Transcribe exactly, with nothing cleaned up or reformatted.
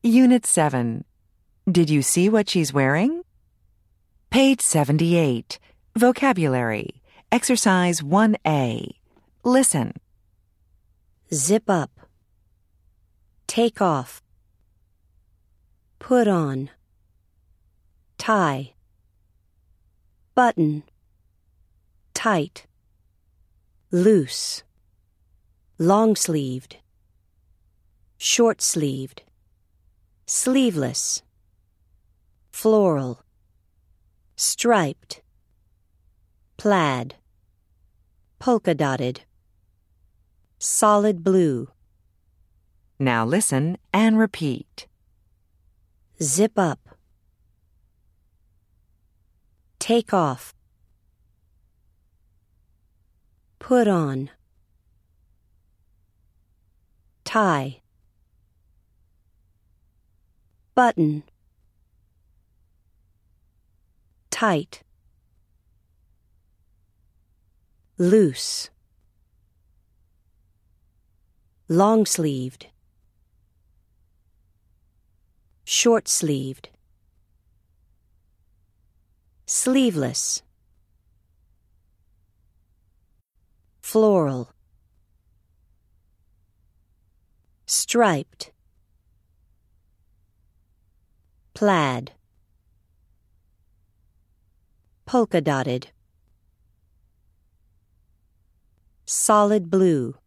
Unit seven. Did you see what she's wearing? Page seventy-eight. Vocabulary. Exercise one A. Listen. Zip up. Take off. Put on. Tie. Button. Tight. Loose. Long-sleeved. Short-sleeved. Sleeveless. Floral. Striped. Plaid. Polka-dotted. Solid blue. Now listen and repeat. Zip up. Take off. Put on. Tie. Button. Tight. Loose. Long-sleeved. Short-sleeved. Sleeveless. Floral. Striped. Plaid. Polka-dotted. Solid blue.